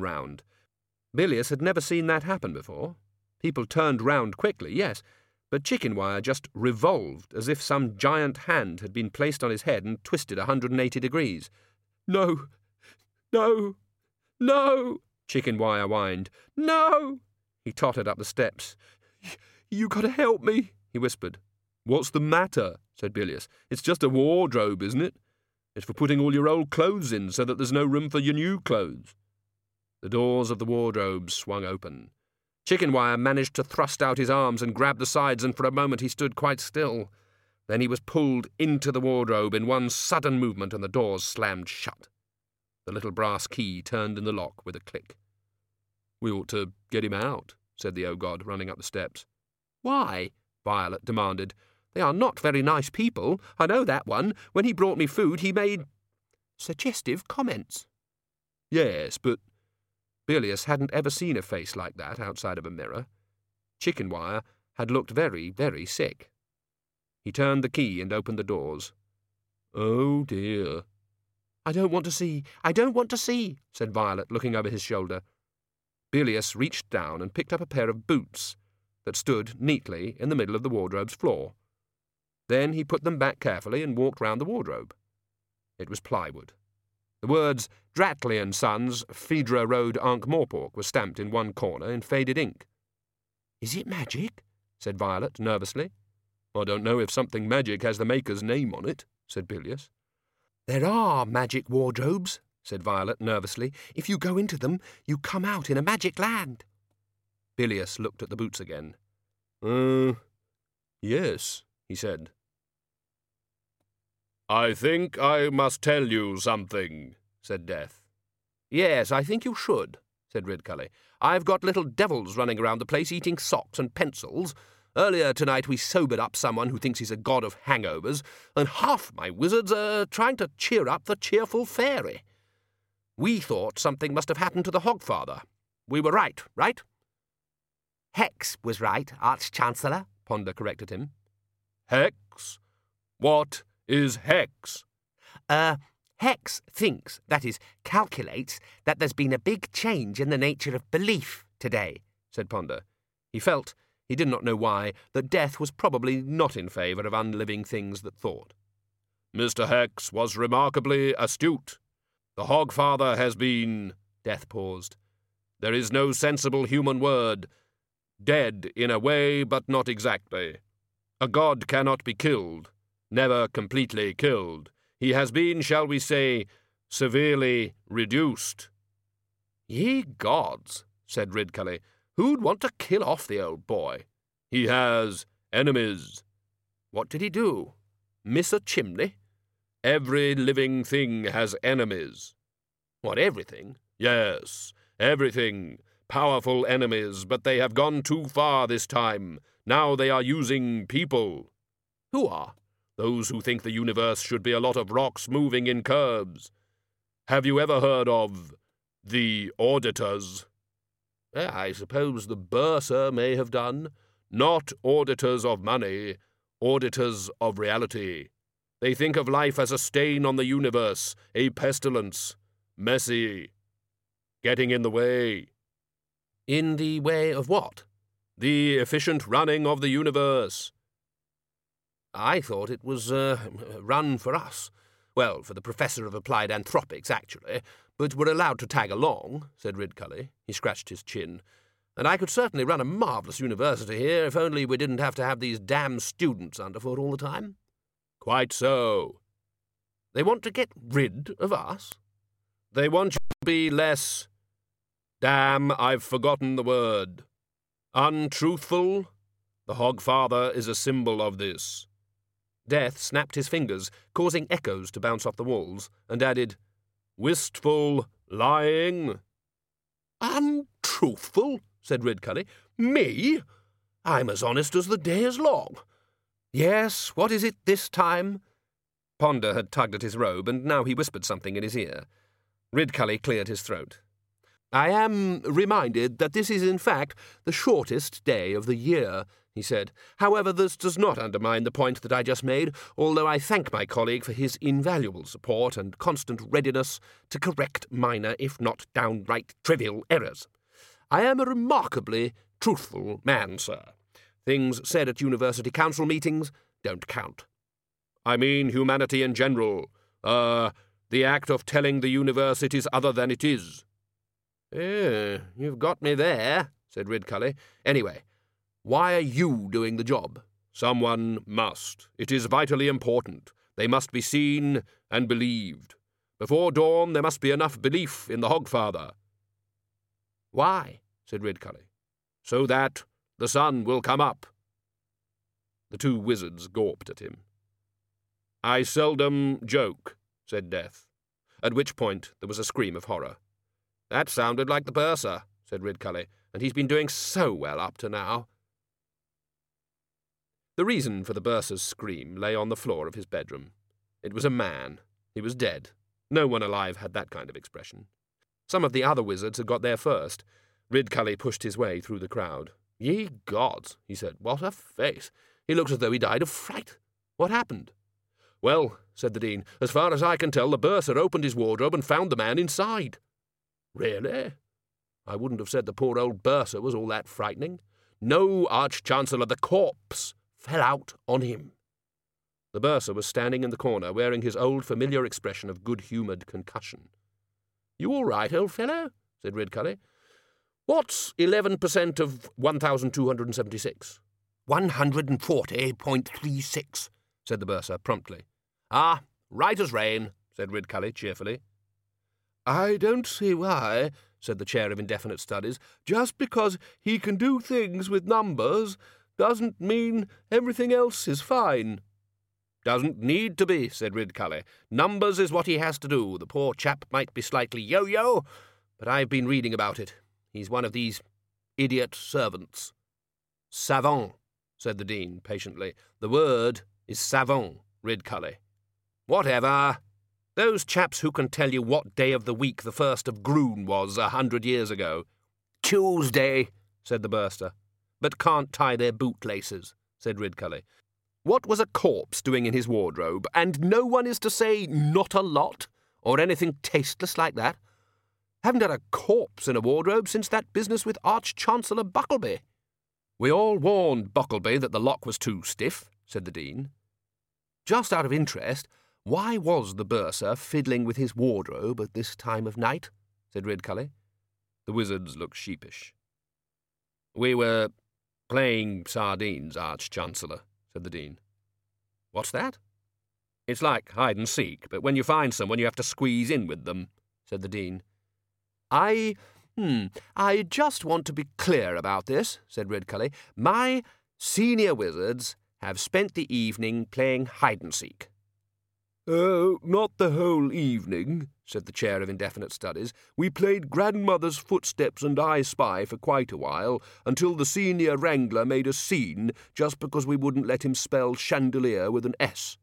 round. Bilious had never seen that happen before. People turned round quickly, yes, but Chickenwire just revolved as if some giant hand had been placed on his head and twisted 180 degrees. "No, no, no," Chickenwire whined. "No!" He tottered up the steps. "You gotta help me," he whispered. "What's the matter?" said Bilious. "It's just a wardrobe, isn't it? It's for putting all your old clothes in so that there's no room for your new clothes." The doors of the wardrobe swung open. Chickenwire managed to thrust out his arms and grab the sides, and for a moment he stood quite still. Then he was pulled into the wardrobe in one sudden movement, and the doors slammed shut. The little brass key turned in the lock with a click. "We ought to get him out," said the O-God, running up the steps. "Why?" Violet demanded. "They are not very nice people. I know that one. When he brought me food, he made suggestive comments." "Yes, but—" Bilious hadn't ever seen a face like that outside of a mirror. Chickenwire had looked very, very sick. He turned the key and opened the doors. "Oh, dear." I don't want to see, said Violet, looking over his shoulder. Bilious reached down and picked up a pair of boots that stood neatly in the middle of the wardrobe's floor. Then he put them back carefully and walked round the wardrobe. It was plywood. The words Dratley and Sons, Phaedra Road, Ankh-Morpork were stamped in one corner in faded ink. "Is it magic?" said Violet nervously. "I don't know if something magic has the maker's name on it," said Bilious. "There are magic wardrobes," said Violet nervously. "If you go into them, you come out in a magic land." Bilious looked at the boots again. Yes," he said. "I think I must tell you something," said Death. "Yes, I think you should," said Ridcully. "I've got little devils running around the place eating socks and pencils. Earlier tonight we sobered up someone who thinks he's a god of hangovers, and half my wizards are trying to cheer up the cheerful fairy. We thought something must have happened to the Hogfather. We were right? "Hex was right, Arch-Chancellor," Ponder corrected him. "Hex? What is Hex?" Hex thinks, that is, calculates, that there's been a big change in the nature of belief today," said Ponder. He felt, he did not know why, that Death was probably not in favour of unliving things that thought. "Mr. Hex was remarkably astute. The Hogfather has been—" Death paused. "There is no sensible human word. Dead in a way, but not exactly. A god cannot be killed, never completely killed. He has been, shall we say, severely reduced." "Ye gods," said Ridcully. "Who'd want to kill off the old boy?" "He has enemies." "What did he do? Miss a chimney?" "Every living thing has enemies." "What, everything?" "Yes, everything. Powerful enemies, but they have gone too far this time. Now they are using people." "Who are?" "Those who think the universe should be a lot of rocks moving in curves. Have you ever heard of the auditors?" "I suppose the bursar may have done." "Not auditors of money, auditors of reality. They think of life as a stain on the universe, a pestilence, messy, getting in the way." "In the way of what?" "The efficient running of the universe." "I thought it was run for us. Well, for the Professor of Applied Anthropics, actually. But we're allowed to tag along," said Ridcully. He scratched his chin. "And I could certainly run a marvellous university here, if only we didn't have to have these damn students underfoot all the time." "Quite so." "They want to get rid of us?" "They want you to be less— damn, I've forgotten the word. Untruthful? The Hogfather is a symbol of this." Death snapped his fingers, causing echoes to bounce off the walls, and added, "Wistful, lying." "Untruthful?" said Ridcully. "Me? I'm as honest as the day is long." "Yes, what is it this time?" Ponder had tugged at his robe, and now he whispered something in his ear. Ridcully cleared his throat. "I am reminded that this is in fact the shortest day of the year," he said. However, this does not undermine the point that I just made, although I thank my colleague for his invaluable support and constant readiness to correct minor, if not downright trivial, errors. I am a remarkably truthful man, sir. Things said at university council meetings don't count. I mean humanity in general. The act of telling the universe it is other than it is. You've got me there, said Ridcully. Anyway, why are you doing the job? Someone must. It is vitally important. They must be seen and believed. Before dawn there must be enough belief in the Hogfather. Why? Said Ridcully. So that the sun will come up. The two wizards gawped at him. I seldom joke, said Death, at which point there was a scream of horror. That sounded like the bursar, said Ridcully, and he's been doing so well up to now. The reason for the bursar's scream lay on the floor of his bedroom. It was a man. He was dead. No one alive had that kind of expression. Some of the other wizards had got there first. Ridcully pushed his way through the crowd. Ye gods, he said, what a face! He looks as though he died of fright. What happened? Well, said the Dean, as far as I can tell, the bursar opened his wardrobe and found the man inside. Really? I wouldn't have said the poor old bursar was all that frightening. No, Arch-Chancellor, the corpse fell out on him. The bursar was standing in the corner, wearing his old familiar expression of good-humoured concussion. You all right, old fellow? Said Ridcully. What's 11% of 1,276? 140.36, said the bursar promptly. Ah, right as rain, said Ridcully cheerfully. I don't see why, said the Chair of Indefinite Studies. Just because he can do things with numbers doesn't mean everything else is fine. Doesn't need to be, said Ridcully. Numbers is what he has to do. The poor chap might be slightly yo-yo, but I've been reading about it. He's one of these idiot servants. Savant, said the Dean patiently. The word is savant, Ridcully. Whatever. Those chaps who can tell you what day of the week the 1st of Groon was 100 years ago. Tuesday, said the bursar. But can't tie their bootlaces, said Ridcully. What was a corpse doing in his wardrobe? And no one is to say not a lot, or anything tasteless like that. Haven't had a corpse in a wardrobe since that business with Arch-Chancellor Buckleby. We all warned Buckleby that the lock was too stiff, said the Dean. Just out of interest, why was the bursar fiddling with his wardrobe at this time of night? Said Ridcully. The wizards looked sheepish. We were playing sardines, Arch-Chancellor, said the Dean. What's that? It's like hide and seek, but when you find someone you have to squeeze in with them, said the Dean. I just want to be clear about this, said Ridcully. My senior wizards have spent the evening playing hide-and-seek. Oh, not the whole evening, said the Chair of Indefinite Studies. We played Grandmother's Footsteps and I Spy for quite a while, until the senior wrangler made a scene just because we wouldn't let him spell chandelier with an S.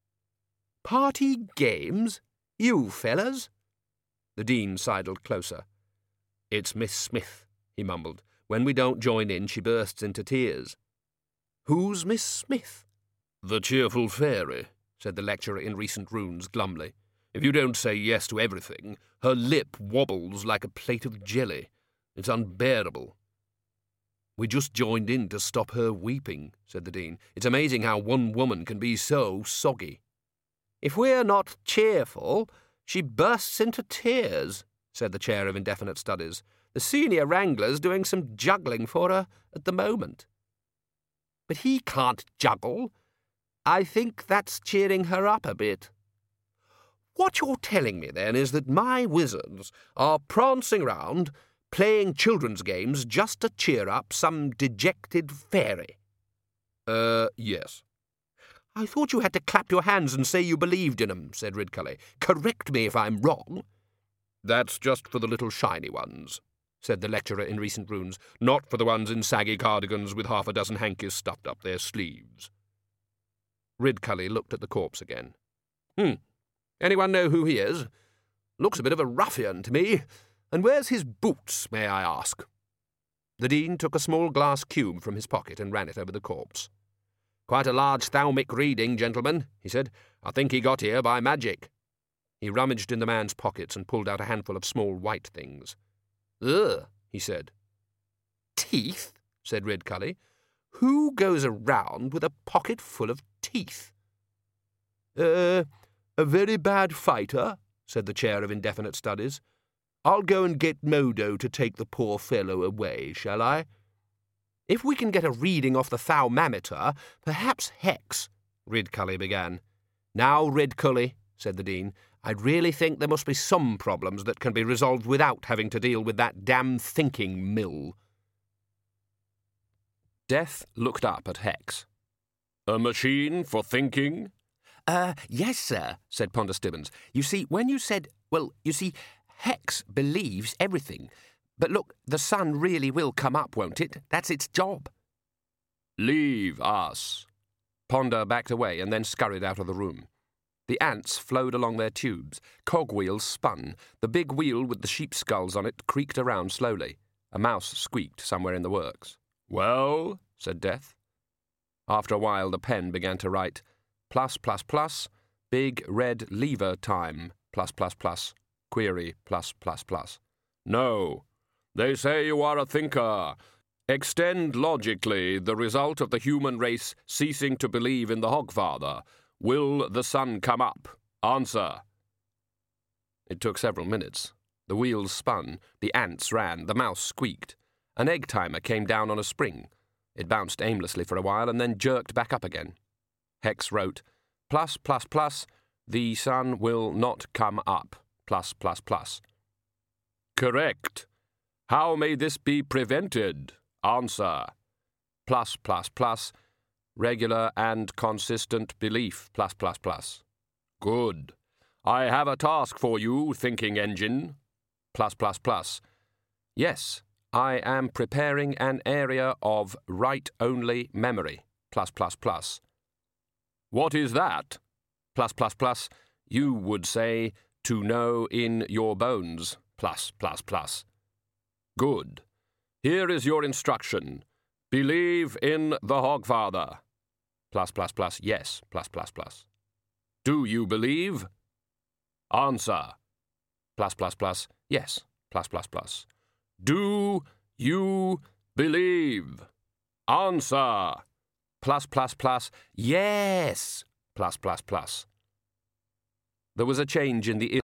Party games? You fellas? The Dean sidled closer. It's Miss Smith, he mumbled. When we don't join in, she bursts into tears. Who's Miss Smith? The cheerful fairy, said the lecturer in recent runes glumly. If you don't say yes to everything, her lip wobbles like a plate of jelly. It's unbearable. We just joined in to stop her weeping, said the Dean. It's amazing how one woman can be so soggy. If we're not cheerful, she bursts into tears, said the Chair of Indefinite Studies. The senior wrangler's doing some juggling for her at the moment. But he can't juggle. I think that's cheering her up a bit. What you're telling me, then, is that my wizards are prancing round, playing children's games just to cheer up some dejected fairy. Yes. I thought you had to clap your hands and say you believed in 'em, said Ridcully. Correct me if I'm wrong. That's just for the little shiny ones, said the lecturer in recent runes, not for the ones in saggy cardigans with half a dozen hankies stuffed up their sleeves. Ridcully looked at the corpse again. Anyone know who he is? Looks a bit of a ruffian to me. And where's his boots, may I ask? The Dean took a small glass cube from his pocket and ran it over the corpse. "Quite a large thalmic reading, gentlemen," he said. "I think he got here by magic." He rummaged in the man's pockets and pulled out a handful of small white things. "Ugh," he said. "Teeth?" said Redcully. "Who goes around with a pocket full of teeth?" A very bad fighter," said the chair of indefinite studies. "I'll go and get Modo to take the poor fellow away, shall I?" "If we can get a reading off the thermometer, perhaps Hex—" Redcully began. "Now, Redcully," said the Dean, "I really think there must be some problems that can be resolved without having to deal with that damn thinking mill." Death looked up at Hex. "A machine for thinking?" Yes, sir," said Ponder Stibbons. "You see, when you said, Hex believes everything. But look, the sun really will come up, won't it? That's its job." "Leave us." Ponder backed away and then scurried out of the room. The ants flowed along their tubes. Cogwheels spun. The big wheel with the sheep skulls on it creaked around slowly. A mouse squeaked somewhere in the works. "Well?" said Death. After a while the pen began to write, +++, big red lever time, +++, query, +++. "No. They say you are a thinker. Extend logically the result of the human race ceasing to believe in the Hogfather. Will the sun come up? Answer." It took several minutes. The wheels spun, the ants ran, the mouse squeaked. An egg timer came down on a spring. It bounced aimlessly for a while and then jerked back up again. Hex wrote, +++, the sun will not come up, +++. "Correct. How may this be prevented? Answer. +++, regular and consistent belief, +++. Good. I have a task for you, thinking engine, +++. Yes, I am preparing an area of write-only memory, +++. What is that? +++, you would say, to know in your bones, +++. Good. Here is your instruction. Believe in the Hogfather, +++, yes, +++. Do you believe? Answer, +++, yes, +++. Do you believe? Answer, +++, yes, +++. There was a change in the